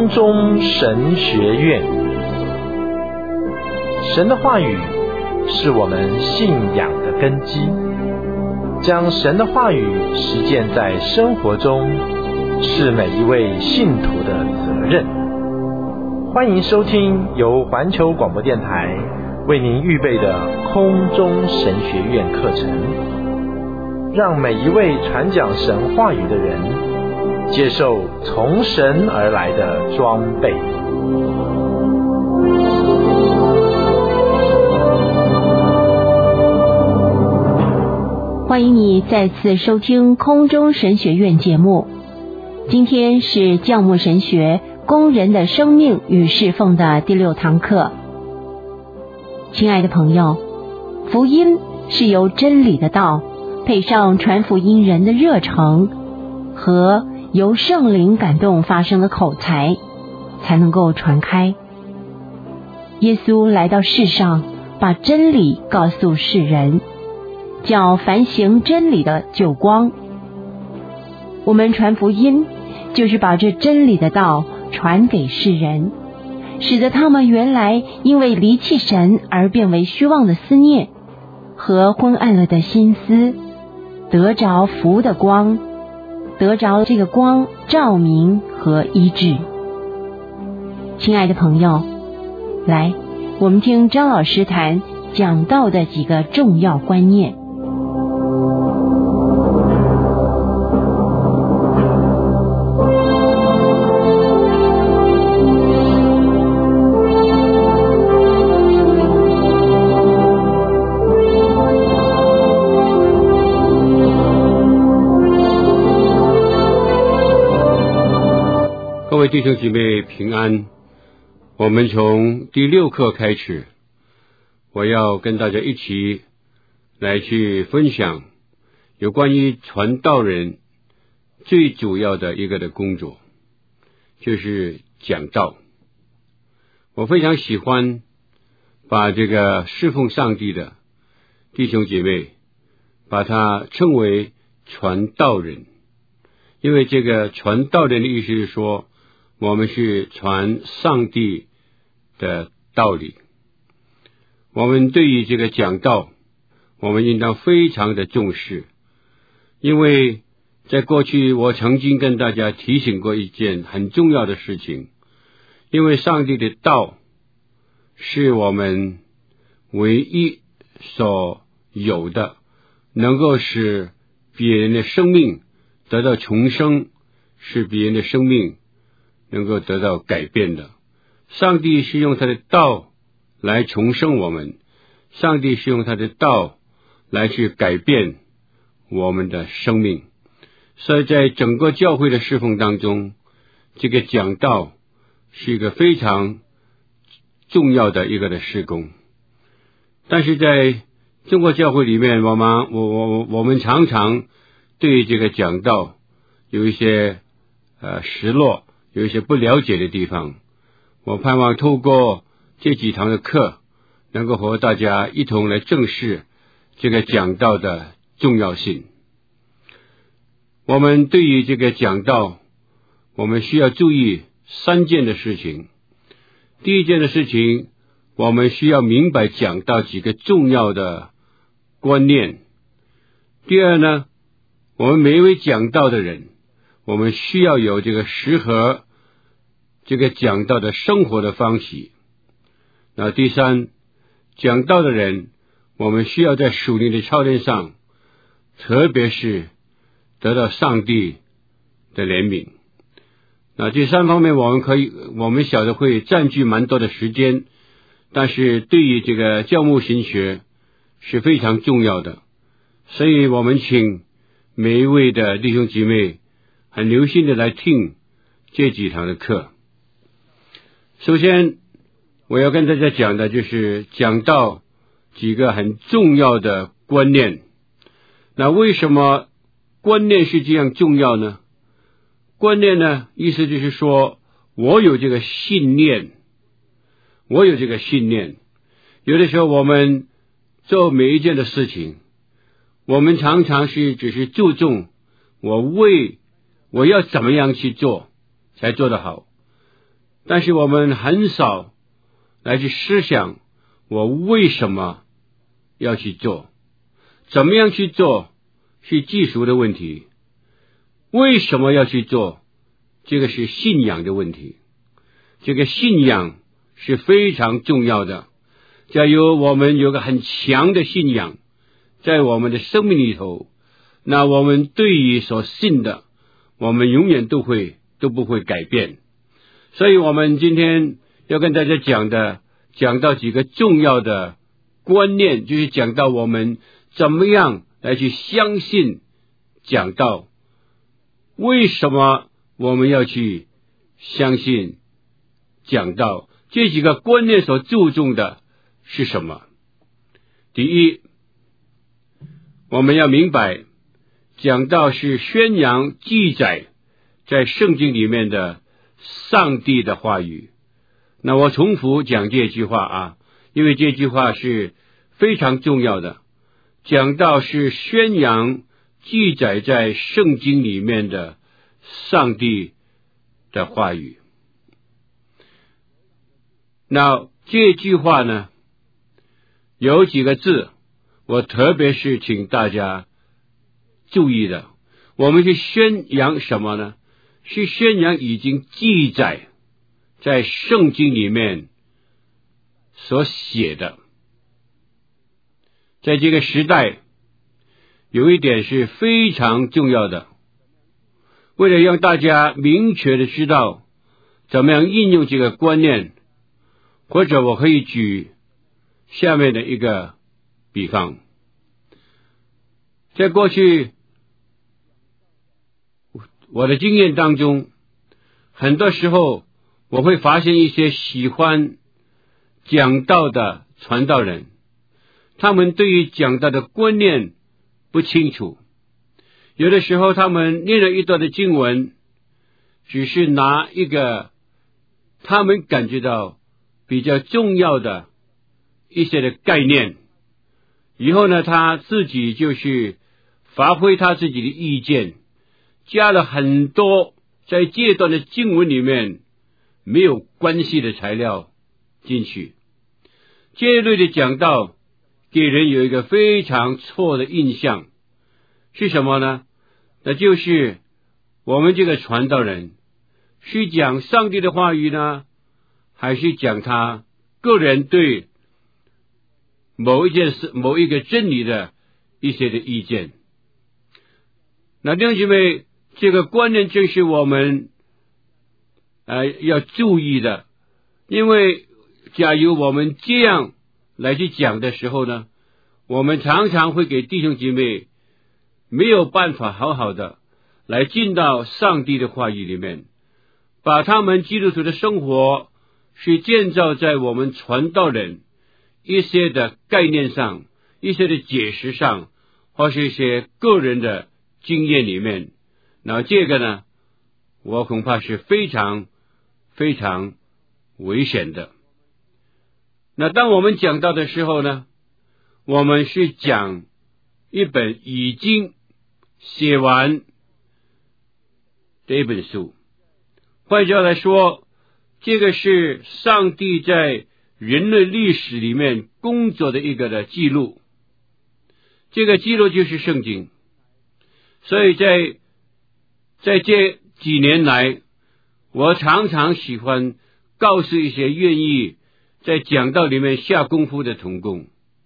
中神学院。神的话语是我们信仰的根基，将神的话语实践在生活中，是每一位信徒的责任。欢迎收听由环球广播电台为您预备的空中神学院课程，让每一位传讲神话语的人接受从神而来的装备。 欢迎你再次收听空中神学院节目。今天是教牧神学工人的生命与侍奉的第6堂课。亲爱的朋友，福音是由真理的道配上传福音人的热诚和由圣灵感动发生的口才，才能够传开。耶稣来到世上，把真理告诉世人，叫凡行真理的救光。我们传福音，就是把这真理的道传给世人，使得他们原来因为离弃神而变为虚妄的思念和昏暗了的心思，得着福的光，得着这个光照明和医治。亲爱的朋友，来，我们听张老师谈讲道的几个重要观念。 各位弟兄姐妹平安，我们从第6课开始，我要跟大家一起来去分享有关于传道人最主要的一个的工作，就是讲道。我非常喜欢把这个侍奉上帝的弟兄姐妹把它称为传道人，因为这个传道人的意思是说，我们是传上帝的道理。我们对于这个讲道，我们应当非常的重视，因为在过去我曾经跟大家提醒过一件很重要的事情，因为上帝的道是我们唯一所有的，能够使别人的生命得到重生，使别人的生命能够得到改变的。上帝是用他的道来重生我们，上帝是用他的道来去改变我们的生命。所以在整个教会的侍奉当中，这个讲道是一个非常重要的一个的事工。但是在中国教会里面，我们常常对这个讲道有一些失落，有一些不了解的地方。我盼望透过这几堂的课，能够和大家一同来正视这个讲道的重要性。我们对于这个讲道，我们需要注意3件的事情。第一件的事情，我们需要明白讲道几个重要的观念。第二呢，我们每一位讲道的人，我们需要有这个适合这个讲道的生活的方式。那第三，讲道的人，我们需要在属灵的操练上，特别是得到上帝的怜悯。那这3方面我们晓得会占据蛮多的时间，但是对于这个教牧神学是非常重要的。所以我们请每一位的弟兄姐妹很留心的来听这几堂的课。首先我要跟大家讲的就是讲到几个很重要的观念。那为什么观念是这样重要呢？观念呢，意思就是说我有这个信念，有的时候我们做每一件的事情，我们常常只是注重我要怎么样去做才做得好。 但是我们很少来去思想我为什么要去做，怎么样去做是技术的问题，为什么要去做，这个是信仰的问题。这个信仰是非常重要的。假如我们有个很强的信仰在我们的生命里头，那我们对于所信的，我们永远都不会改变。所以我们今天要跟大家讲到几个重要的观念，就是讲到我们怎么样来去相信讲道，为什么我们要去相信讲道，这几个观念所注重的是什么？第一，我们要明白讲道是宣扬记载在圣经里面的上帝的话语。那我重复讲这句话啊，因为这句话是非常重要的。讲道是宣扬记载在圣经里面的上帝的话语。那这句话呢，有几个字我特别是请大家注意的。我们去宣扬什么呢？是宣扬已经记载在圣经里面所写的。在这个时代有一点是非常重要的，为了让大家明确的知道怎么样应用这个观念，或者我可以举下面的一个比方。在过去我的经验当中，很多时候我会发现一些喜欢讲道的传道人，他们对于讲道的观念不清楚。有的时候他们念了一段的经文，只是拿一个他们感觉到比较重要的一些的概念，以后呢他自己就去发挥他自己的意见，加了很多在这段的经文里面没有关系的材料进去。这一类的讲道给人有一个非常错的印象，是什么呢？那就是我们这个传道人是讲上帝的话语呢，还是讲他个人对某一件事、某一个真理的一些的意见。那弟兄姐妹，这个观念就是我们要注意的。因为假如我们这样来去讲的时候呢，我们常常会给弟兄姐妹没有办法好好的来进到上帝的话语里面，把他们基督徒的生活是建造在我们传道人一些的概念上，一些的解释上，或是一些个人的经验里面。那这个呢，我恐怕是非常非常危险的。那当我们讲到的时候呢，我们是讲一本已经写完的一本书。换句话来说，这个是上帝在人类历史里面工作的一个的记录，这个记录就是圣经。所以在这几年来，我常常喜欢告诉一些愿意在讲道里面下功夫的同工，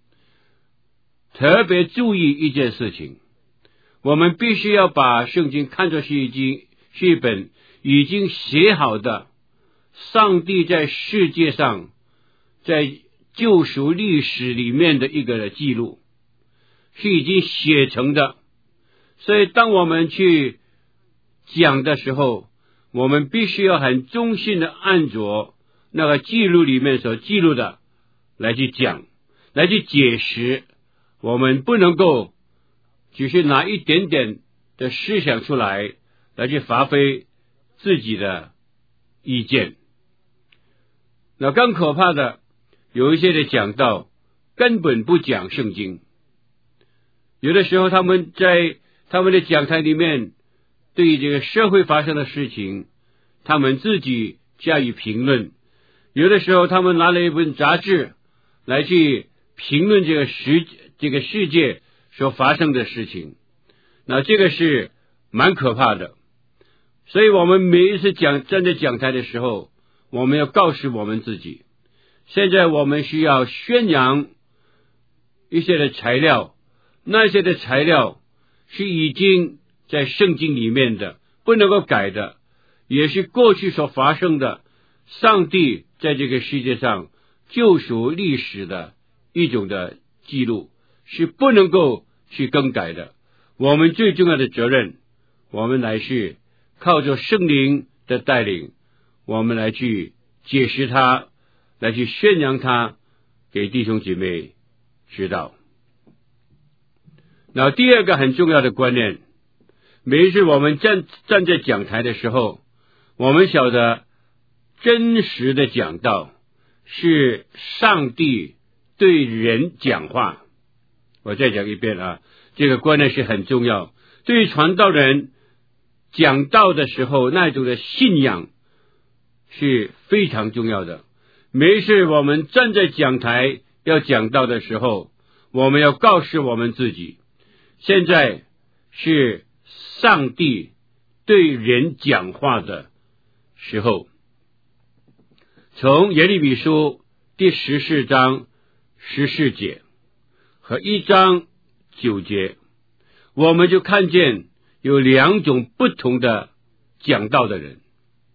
特别注意一件事情，我们必须要把圣经看作是一本已经写好的上帝在世界上在救赎历史里面的一个记录，是已经写成的。所以当我们去讲的时候，我们必须要很忠心的按着那个记录里面所记录的来去讲，来去解释。我们不能够只是拿一点点的思想出来去发挥自己的意见。那更可怕的，有一些的讲道根本不讲圣经，有的时候他们在他们的讲台里面对于这个社会发生的事情，他们自己加以评论。有的时候他们拿了一本杂志来去评论这个世界所发生的事情，那这个是蛮可怕的。所以我们每一次站在讲台的时候，我们要告诉我们自己，现在我们需要宣扬一些的材料，那些的材料是已经在圣经里面的，不能够改的，也是过去所发生的，上帝在这个世界上救赎历史的一种的记录，是不能够去更改的。我们最重要的责任，我们乃是靠着圣灵的带领，我们来去解释它，来去宣扬它给弟兄姐妹知道。那第二个很重要的观念，每一次我们站在讲台的时候，我们晓得真实的讲道是上帝对人讲话。我再讲一遍啊，这个观念是很重要。对于传道人讲道的时候，那种的信仰是非常重要的。每一次我们站在讲台要讲道的时候，我们要告诉我们自己，现在是上帝对人讲话的时候。从耶利米书第14章14节和1章9节，我们就看见有两种不同的讲道的人。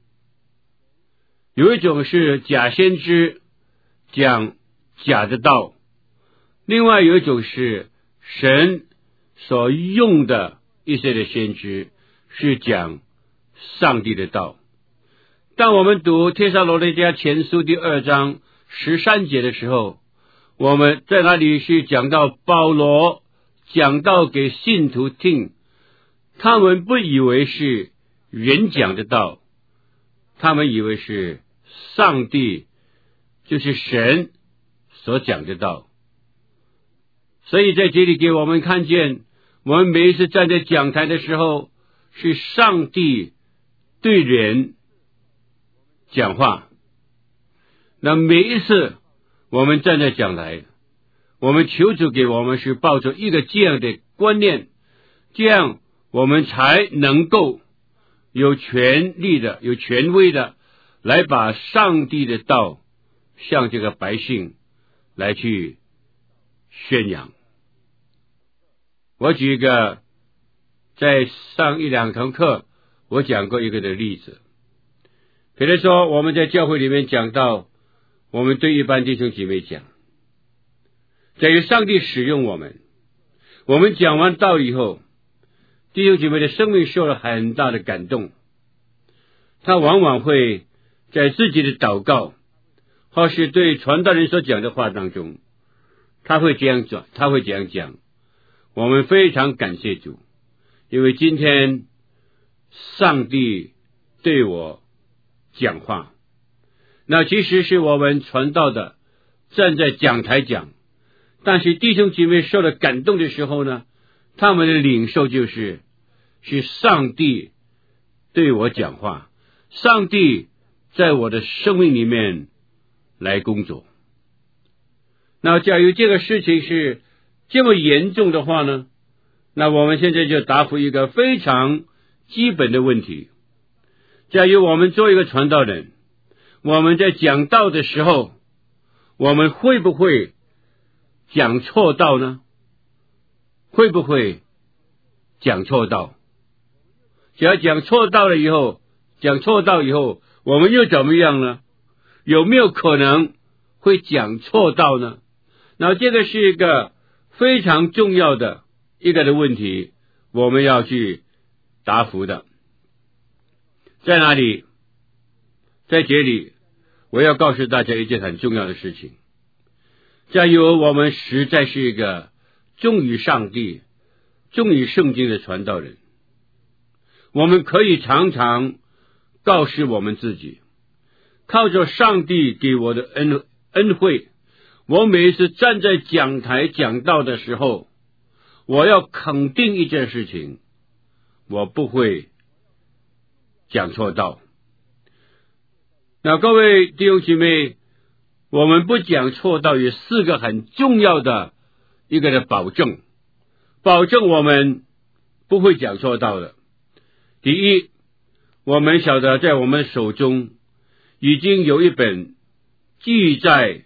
有一种是假先知，讲假的道；另外有一种是神所用的一些的先知，是讲上帝的道。当我们读帖撒罗尼迦前书第2章13节的时候，我们在那里是讲到保罗讲道给信徒听，他们不以为是人讲的道，他们以为是上帝，就是神所讲的道。所以在这里给我们看见，我们每一次站在讲台的时候，是上帝对人讲话。那每一次我们站在讲台，我们求主给我们是抱着一个这样的观念，这样我们才能够有权力的、有权威的来把上帝的道向这个百姓来去宣扬。我举一个在上1、2堂课我讲过一个的例子，比如说我们在教会里面讲到，我们对一般弟兄姐妹讲，在于上帝使用我们讲完道以后，弟兄姐妹的生命受了很大的感动，他往往会在自己的祷告或是对传道人所讲的话当中，他会这样讲。我们非常感谢主，因为今天上帝对我讲话。那其实是我们传道的站在讲台讲，但是弟兄姐妹受了感动的时候呢，他们的领受是上帝对我讲话，上帝在我的生命里面来工作。那假如这个事情是这么严重的话呢，那我们现在就答复一个非常基本的问题。假如我们做一个传道人，我们在讲道的时候，我们会不会讲错道呢？会不会讲错道？只要讲错道以后，我们又怎么样呢？有没有可能会讲错道呢？那这个是一个非常重要的一个的问题，我们要去答复的。在哪里？在这里我要告诉大家一件很重要的事情。假如我们实在是一个忠于上帝、忠于圣经的传道人，我们可以常常告诉我们自己，靠着上帝给我的恩惠，我每一次站在讲台讲道的时候，我要肯定一件事情，我不会讲错道。 那各位弟兄姐妹，我们不讲错道有4个很重要的一个的保证我们不会讲错道的。第一，我们晓得在我们手中已经有一本记载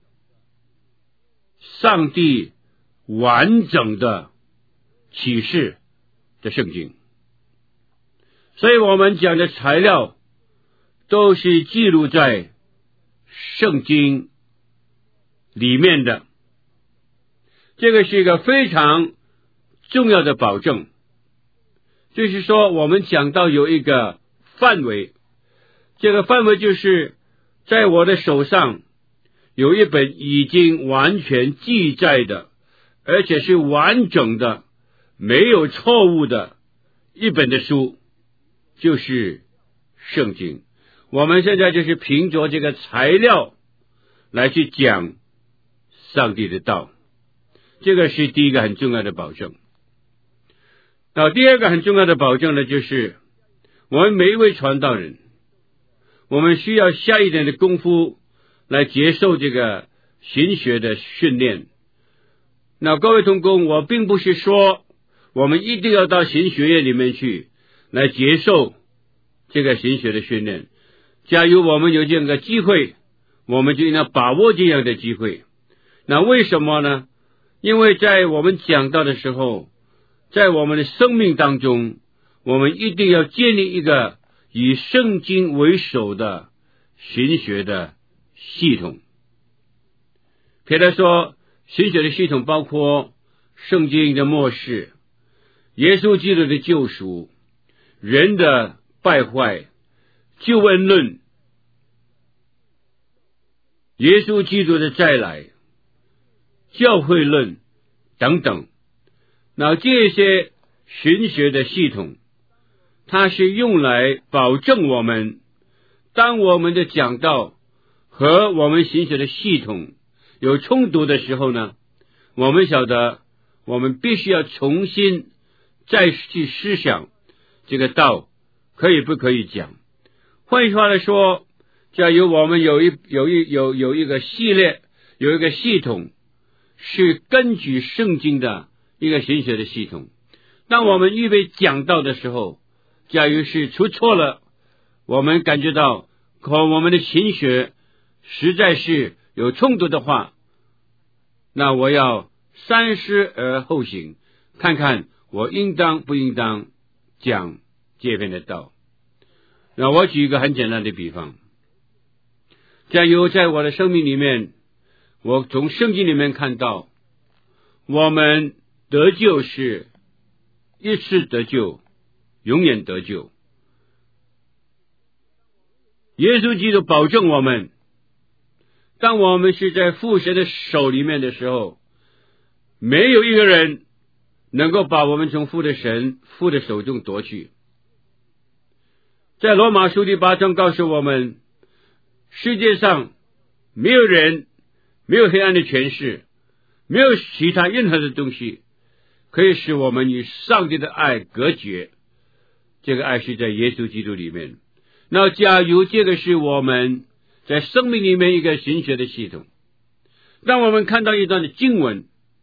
上帝完整的启示的圣经，所以我们讲的材料都是记录在圣经里面的，这个是一个非常重要的保证。就是说我们讲到有一个范围，这个范围就是在我的手上有一本已经完全记载的，而且是完整的，没有错误的一本的书，就是圣经。我们现在就是凭着这个材料来去讲上帝的道，这个是第一个很重要的保证。那第二个很重要的保证呢，就是我们每一位传道人，我们需要下一点的功夫来接受这个神学的训练。那各位同工，我并不是说我们一定要到神学院里面去来接受这个神学的训练。假如我们有这样的机会，我们就应该把握这样的机会。那为什么呢？因为在我们讲道的时候，在我们的生命当中，我们一定要建立一个以圣经为首的神学的系统。譬如说，神学的系统包括圣经的末世、耶稣基督的救赎、人的败坏、救恩论、耶稣基督的再来、教会论等等。那这些神学的系统，它是用来保证我们，当我们的讲道和我们神学的系统有冲突的时候呢，我们晓得我们必须要重新再去思想这个道可以不可以讲。换句话来说，假如我们有一个系列，有一个系统是根据圣经的一个神学的系统，当我们预备讲道的时候，假如是出错了，我们感觉到和我们的神学实在是有冲突的话，那我要三思而后行，看看我应当不应当讲这篇的道。那我举一个很简单的比方，假如在我的生命里面，我从圣经里面看到，我们得救是一次得救，永远得救。耶稣基督保证我们，当我们是在父神的手里面的时候，没有一个人能够把我们从父的手中夺去。在罗马书第8章告诉我们，世界上没有人，没有黑暗的权势，没有其他任何的东西可以使我们与上帝的爱隔绝。这个爱是在耶稣基督里面。那假如这个是我们在生命里面一个神学的系统，当我们看到一段的经文，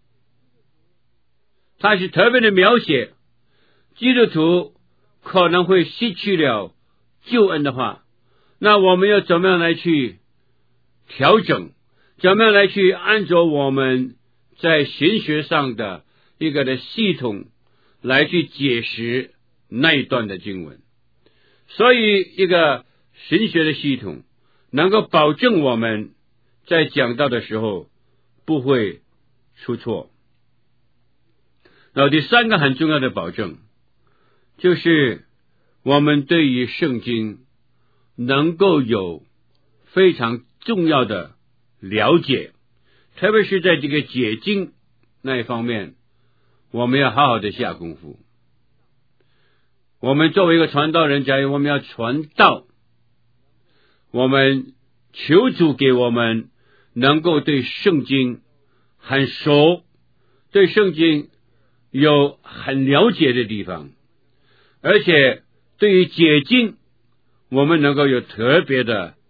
它是特别的描写基督徒可能会失去了救恩的话，那我们要怎么样来去调整，怎么样来去按照我们在神学上的一个的系统来去解释那一段的经文。所以一个神学的系统能够保证我们在讲道的时候不会出错。那第三个很重要的保证，就是我们对于圣经能够有非常重要的了解，特别是在这个解经那一方面，我们要好好的下功夫。我们作为一个传道人，假如我们要传道，我们求主给我们能够对圣经很熟，对圣经有很了解的地方，而且对于解经我们能够有特别的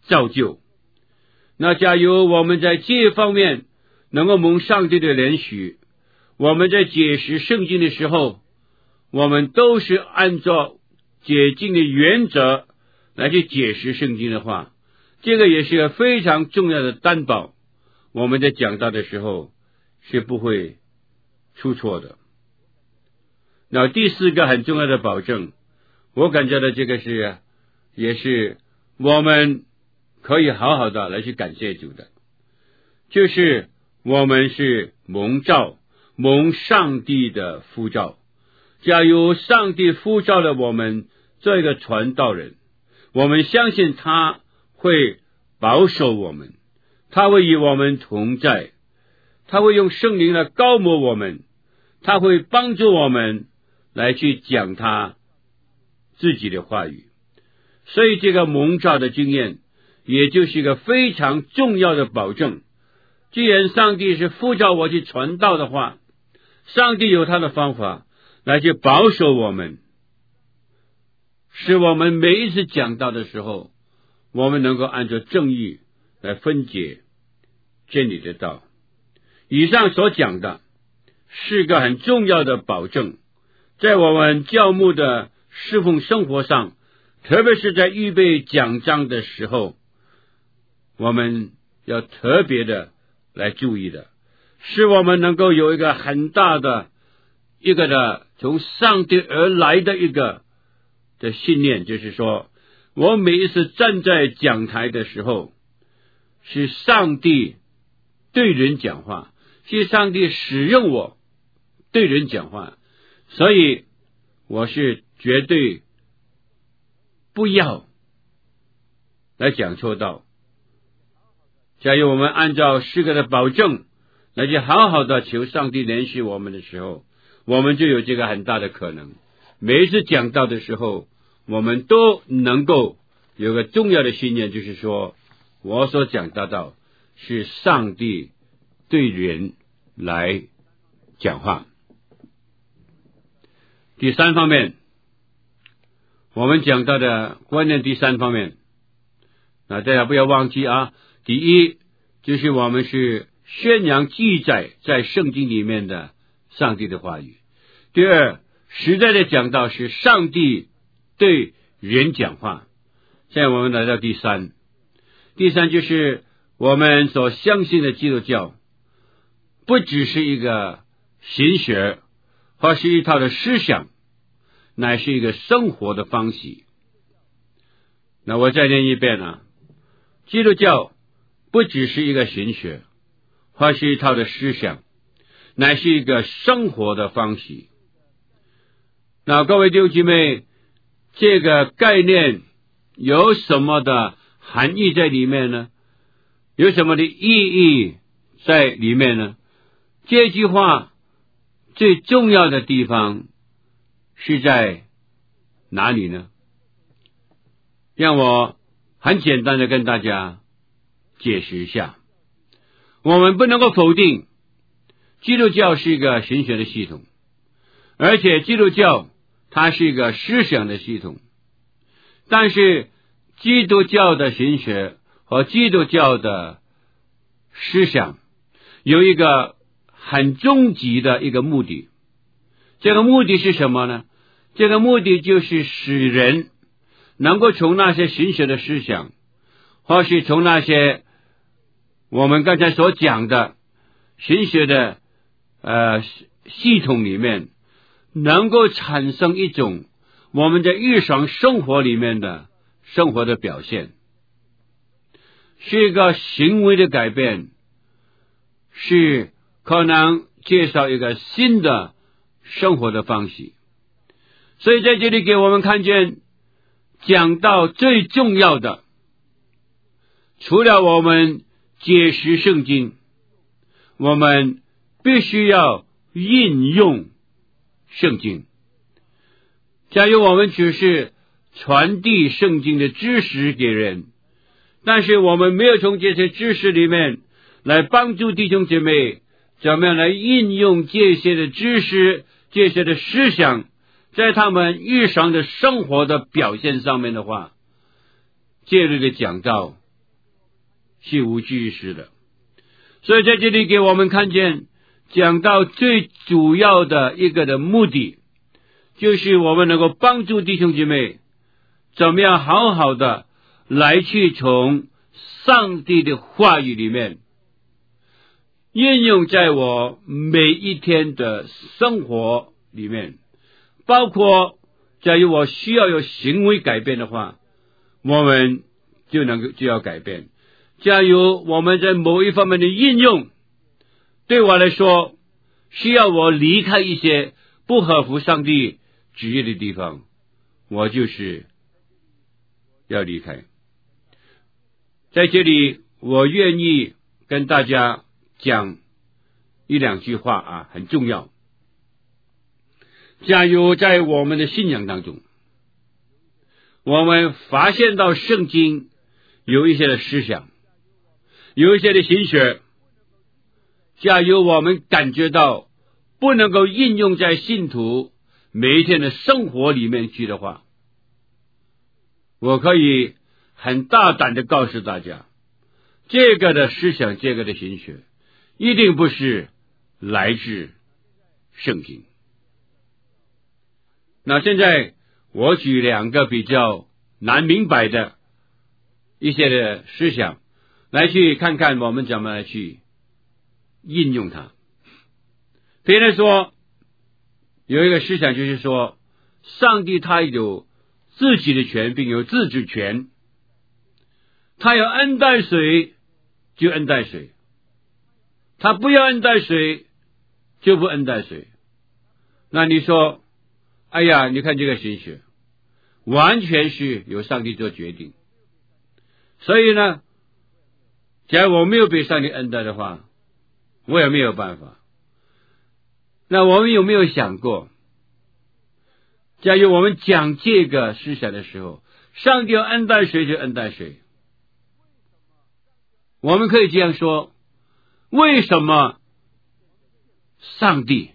造就。那假如我们在这方面能够蒙上帝的怜许，我们在解释圣经的时候，我们都是按照解经的原则来去解释圣经的话，这个也是个非常重要的担保，我们在讲道的时候是不会出错的。那第四个很重要的保证，我感觉到这个也是我们可以好好的来去感谢主的，就是我们是蒙召，蒙上帝的呼召。假如上帝呼召了我们做一个传道人，我们相信他会保守我们，他会与我们同在，他会用圣灵来膏抹我们，他会帮助我们来去讲他自己的话语。所以这个蒙召的经验也就是一个非常重要的保证。既然上帝是呼召我去传道的话，上帝有他的方法来去保守我们，使我们每一次讲道的时候，我们能够按照正义来分解真理的道。以上所讲的是个很重要的保证，在我们教牧的侍奉生活上，特别是在预备讲章的时候，我们要特别的来注意的，使我们能够有一个很大的一个的从上帝而来的一个的信念，就是说我每一次站在讲台的时候，是上帝对人讲话，是上帝使用我对人讲话，所以我是绝对不要来讲错道。假如我们按照诗歌的保证来去好好的求上帝怜恤我们的时候，我们就有这个很大的可能，每一次讲道的时候，我们都能够有个重要的信念，就是说我所讲的道是上帝对人来讲话。第三方面，我们讲到的观念，第三方面，大家不要忘记啊。第一，就是我们是宣扬记载在圣经里面的上帝的话语。第二，实在的讲到是上帝对人讲话。现在我们来到第三，就是我们所相信的基督教不只是一个神学或是一套的思想，乃是一个生活的方式。那我再念一遍啊，基督教不只是一个神学或是一套的思想，乃是一个生活的方式。那各位弟兄姐妹，这个概念有什么的含义在里面呢？有什么的意义在里面呢？这句话最重要的地方是在哪里呢？让我很简单的跟大家解释一下。我们不能够否定基督教是一个神学的系统，而且基督教它是一个思想的系统，但是基督教的神学和基督教的思想有一个很终极的一个目的。这个目的是什么呢？这个目的就是使人能够从那些神学的思想，或是从那些我们刚才所讲的神学的系统里面，能够产生一种我们在日常生活里面的生活的表现，是一个行为的改变，是可能介绍一个新的生活的方式。所以在这里给我们看见，讲到最重要的，除了我们解释圣经，我们必须要应用圣经。假如我们只是传递圣经的知识给人，但是我们没有从这些知识里面来帮助弟兄姐妹怎么样来应用这些的知识，这些的思想在他们日常的生活的表现上面的话，这类的讲道是无济于事的。所以在这里给我们看见，讲到最主要的一个的目的，就是我们能够帮助弟兄姐妹怎么样好好的来去从上帝的话语里面应用在我每一天的生活里面，包括假如我需要有行为改变的话，我们就要改变。假如我们在某一方面的应用对我来说需要我离开一些不合乎上帝旨意的地方，我就是要离开。在这里我愿意跟大家讲一两句话很重要。假如在我们的信仰当中，我们发现到圣经有一些的思想，有一些的形学，假如我们感觉到不能够应用在信徒每一天的生活里面去的话，我可以很大胆的告诉大家，这个的思想，这个的形学一定不是来自圣经。那现在我举两个比较难明白的一些的思想来去看看我们怎么来去应用它。比如说有一个思想，就是说上帝他有自己的权并有自主权，他要恩待谁就恩待谁，他不要恩待谁就不恩待谁。那你说，哎呀，你看这个形式完全是由上帝做决定，所以呢，假如我没有被上帝恩待的话，我也没有办法。那我们有没有想过，假如我们讲这个思想的时候，上帝要恩待谁就恩待谁，我们可以这样说，为什么上帝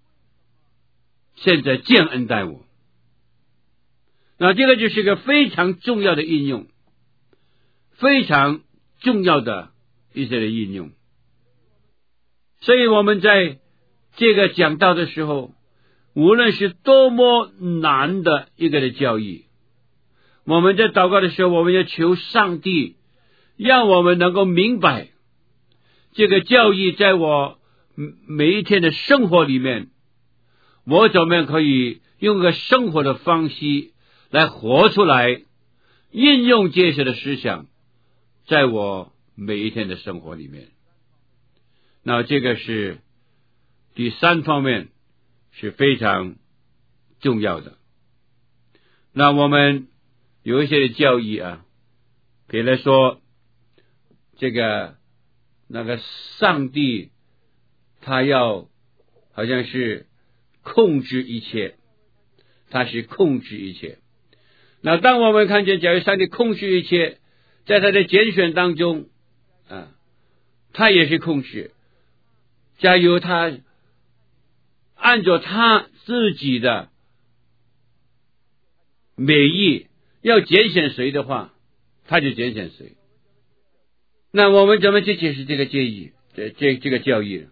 现在这样恩待我？那这个就是一个非常重要的应用，非常重要的一些的应用。所以我们在这个讲道的时候，无论是多么难的一个的教义，我们在祷告的时候，我们要求上帝让我们能够明白这个教义在我每一天的生活里面，我怎么样可以用个生活的方式来活出来，应用这些的思想在我每一天的生活里面。那这个是第三方面，是非常重要的。那我们有一些的教义比如说这个那个上帝他要好像是控制一切，他是控制一切。那当我们看见假如上帝控制一切，在他的拣选当中他也是控制。假如他按照他自己的美意要拣选谁的话，他就拣选谁。那我们怎么去解释这个建议，这个教义？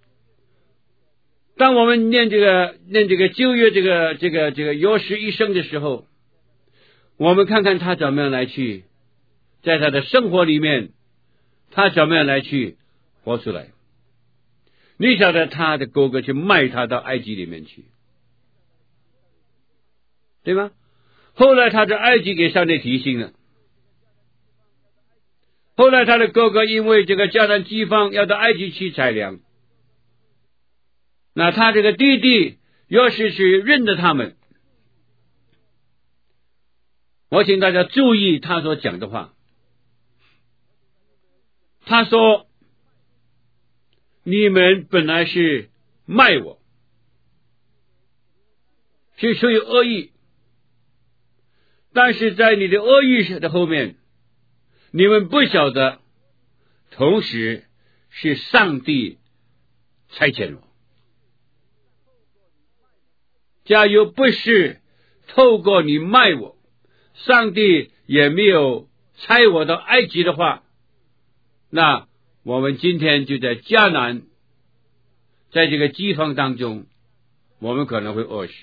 当我们念这个旧约这个约书一生的时候，我们看看他怎么样来去在他的生活里面，他怎么样来去活出来。你晓得他的哥哥去卖他到埃及里面去，对吗？后来他在埃及给上帝提醒了，后来他的哥哥因为这个迦南饥荒要到埃及去采粮，那他这个弟弟要是去认得他们。我请大家注意他所讲的话，他说你们本来是卖我，是出于恶意，但是在你的恶意的后面，你们不晓得同时是上帝差遣我。假如不是透过你卖我，上帝也没有差我到埃及的话， 那我们今天就在迦南，在这个饥荒当中，我们可能会饿死。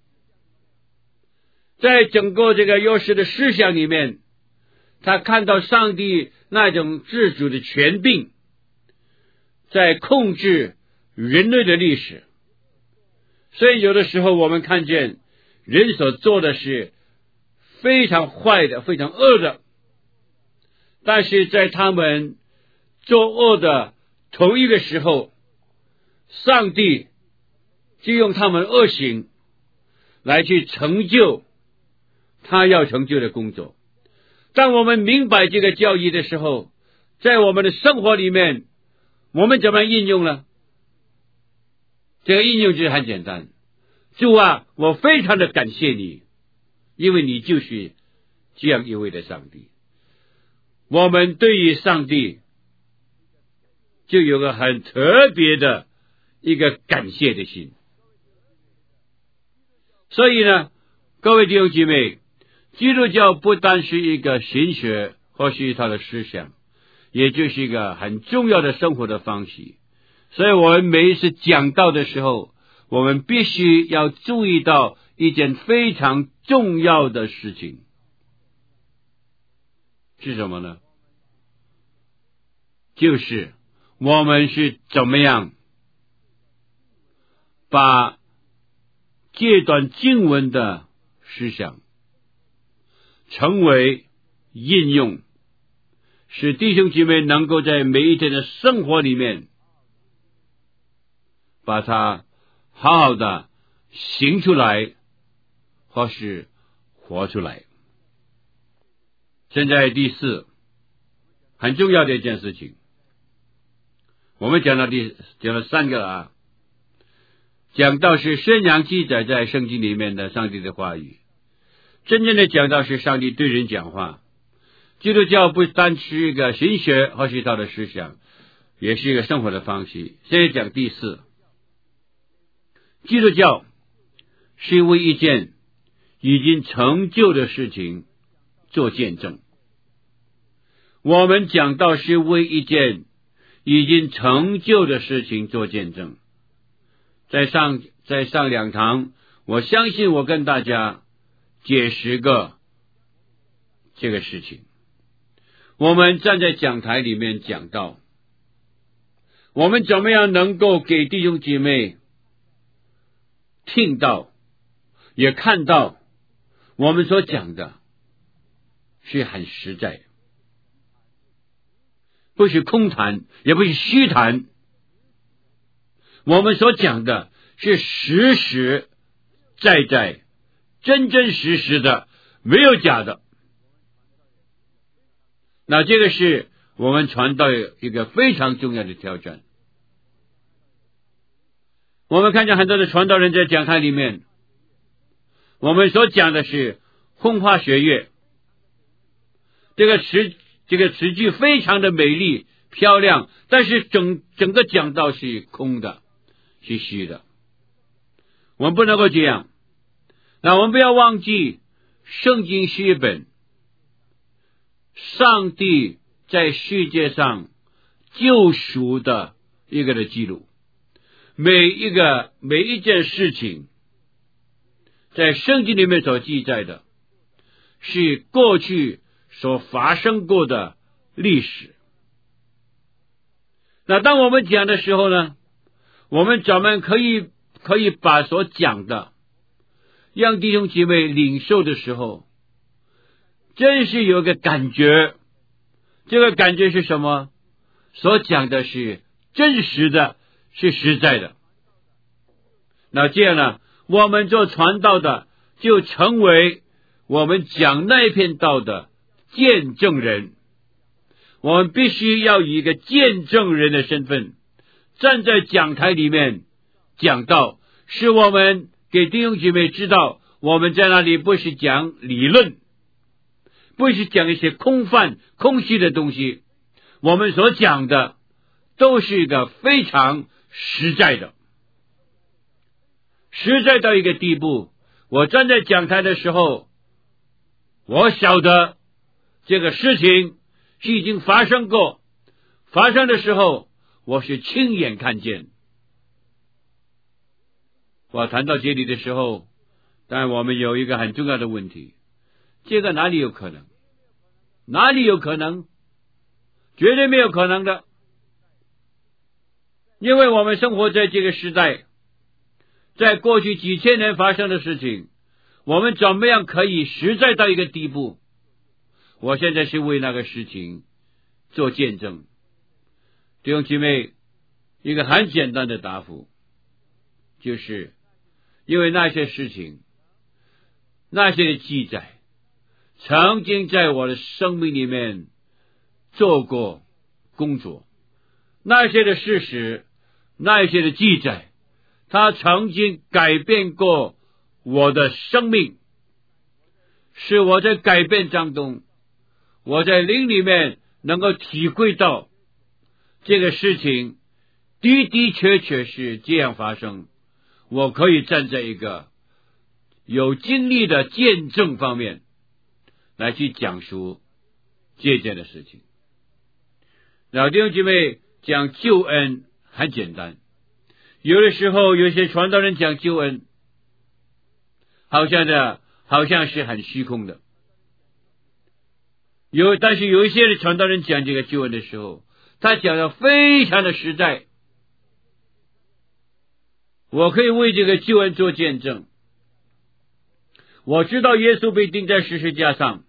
在整个这个约瑟的思想里面，他看到上帝那种自主的权柄在控制人类的历史。所以有的时候我们看见人所做的是非常坏的，非常恶的，但是在他们作恶的同一个时候，上帝就用他们恶行来去成就他要成就的工作。当我们明白这个教义的时候，在我们的生活里面，我们怎么应用呢？这个应用就是很简单，主啊，我非常的感谢你，因为你就是这样一位的上帝。我们对于上帝就有个很特别的一个感谢的心。所以呢，各位弟兄姐妹，基督教不单是一个神学或是他的思想，也就是一个很重要的生活的方式。所以我们每一次讲道的时候，我们必须要注意到一件非常重要的事情，是什么呢？就是我们是怎么样把这段经文的思想成为应用，使弟兄姐妹能够在每一天的生活里面把它好好的行出来，或是活出来。现在第四，很重要的一件事情，我们讲了3个了讲到是宣扬记载在圣经里面的上帝的话语，真正的讲到是上帝对人讲话。基督教不单是一个神学或是他的思想，也是一个生活的方式。现在讲第四，基督教是为一件已经成就的事情做见证。我们讲到是为一件已经成就的事情做见证。在上2堂，我相信我跟大家解释个这个事情。我们站在讲台里面讲到，我们怎么样能够给弟兄姐妹听到也看到我们所讲的是很实在，不是空谈，也不是虚谈。我们所讲的是实实在在，真真实实的，没有假的。那这个是我们传道一个非常重要的挑战。我们看见很多的传道人在讲台里面，我们所讲的是风花雪月，这个词句非常的美丽漂亮，但是整个讲道是空的，是虚的。我们不能够这样。那我们不要忘记，圣经是一本上帝在世界上救赎的一个的记录。每一件事情在圣经里面所记载的是过去所发生过的历史。那当我们讲的时候呢，我们怎么可以把所讲的让弟兄姐妹领受的时候，真是有个感觉。这个感觉是什么？所讲的是真实的，是实在的。那这样呢，我们做传道的就成为我们讲那篇道的见证人。我们必须要以一个见证人的身份站在讲台里面讲道，使我们给弟兄姐妹知道，我们在那里不是讲理论，不是讲一些空泛空虚的东西，我们所讲的都是一个非常实在的，实在到一个地步，我站在讲台的时候，我晓得这个事情是已经发生过发生的时候，我是亲眼看见。我谈到这里的时候，但我们有一个很重要的问题，这个哪里有可能？哪里有可能？绝对没有可能的。因为我们生活在这个时代，在过去几千年发生的事情，我们怎么样可以实在到一个地步？我现在是为那个事情做见证。弟兄姐妹，一个很简单的答复，就是因为那些事情，那些的记载，曾经在我的生命里面做过工作，那些的事实，那些的记载，它曾经改变过我的生命，是我在改变当中，我在灵里面能够体会到这个事情的的确确是这样发生。我可以站在一个有经历的见证方面来去讲述这件的事情。老弟兄姐妹，讲救恩很简单，有的时候有些传道人讲救恩，好像是很虚空的。但是有一些的传道人讲这个救恩的时候，他讲的非常的实在。我可以为这个救恩做见证。我知道耶稣被钉在十字架上，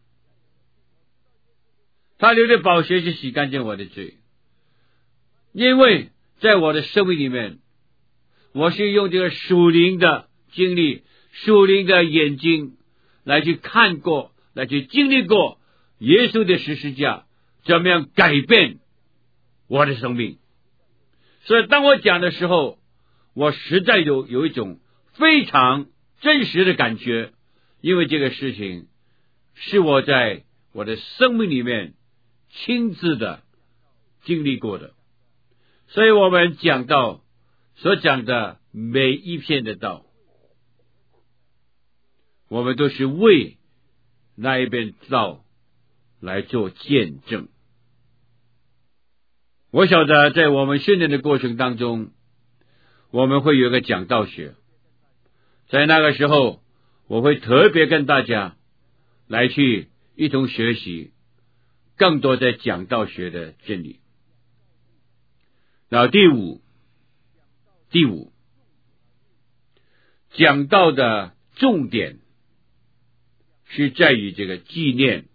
他流的宝血是洗干净我的罪，因为在我的生命里面，我是用这个属灵的经历、属灵的眼睛来去看过，来去经历过耶稣的十字架怎么样改变我的生命。所以当我讲的时候，我实在有一种非常真实的感觉，因为这个事情是我在我的生命里面亲自的经历过的。所以我们讲到所讲的每一篇的道，我们都是为那一篇道来做见证。我晓得在我们训练的过程当中，我们会有一个讲道学，在那个时候我会特别跟大家来去一同学习更多在讲道学的真理。然后第五，讲道的重点是在于这个纪念。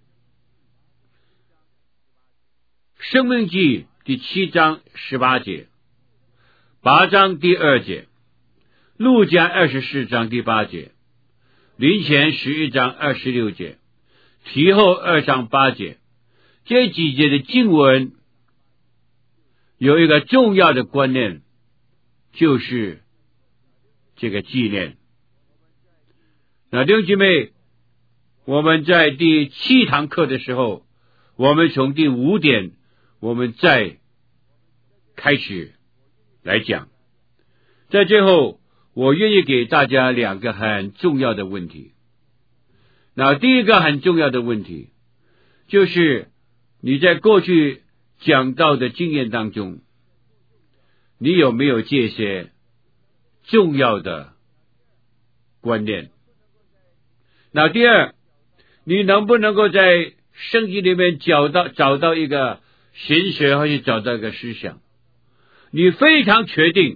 申命记第7章18节，8章第2节，路加24章第8节，林前11章26节，提后2章8节，这几节的经文有一个重要的观念，就是这个纪念。那弟兄姐妹，我们在第7堂课的时候，我们从第5点我们再开始来讲。在最后，我愿意给大家2个很重要的问题。那第一个很重要的问题，就是你在过去讲道的经验当中，你有没有这些重要的观念？那第二，你能不能够在圣经里面找到一个神学，或者找到一个思想，你非常确定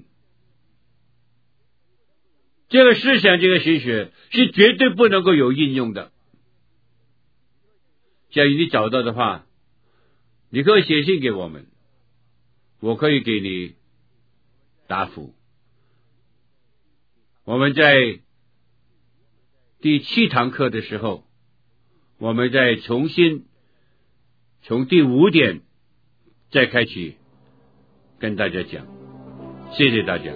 这个思想、这个神学是绝对不能够有应用的？假如你找到的话，你可以写信给我们，我可以给你答复。我们在第7堂课的时候，我们再重新从第5点再开始跟大家讲。谢谢大家。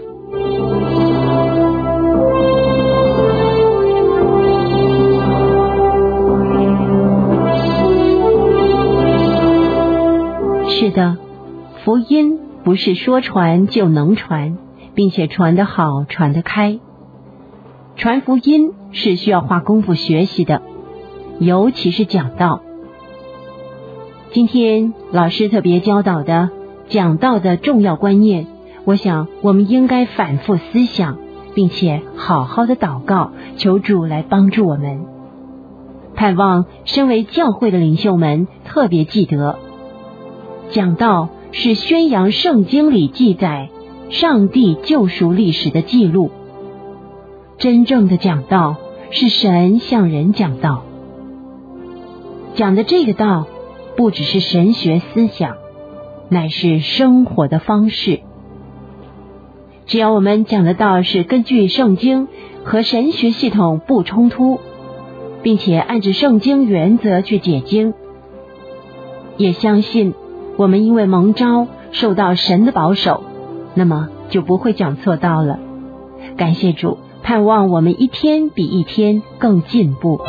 是的，福音不是说传就能传，并且传得好、传得开。传福音是需要花功夫学习的，尤其是讲道。今天老师特别教导的讲道的重要观念，我想我们应该反复思想，并且好好的祷告，求主来帮助我们。盼望身为教会的领袖们特别记得，讲道是宣扬圣经里记载上帝救赎历史的记录。真正的讲道是神向人讲道，讲的这个道不只是神学思想，乃是生活的方式。只要我们讲的道是根据圣经和神学系统不冲突，并且按着圣经原则去解经，也相信我们因为蒙召受到神的保守，那么就不会讲错道了。感谢主，盼望我们一天比一天更进步。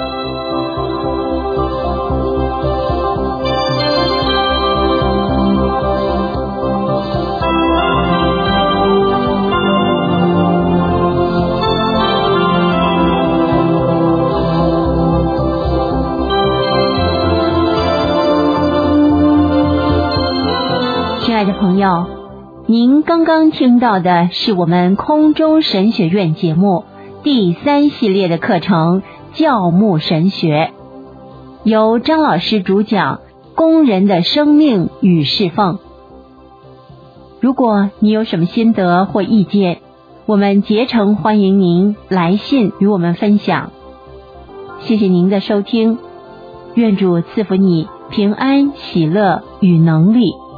亲爱的朋友，您刚刚听到的是我们空中神学院节目第3系列的课程教牧神学，由张老师主讲工人的生命与侍奉。如果你有什么心得或意见，我们竭诚欢迎您来信与我们分享。谢谢您的收听，愿主赐福你平安喜乐与能力。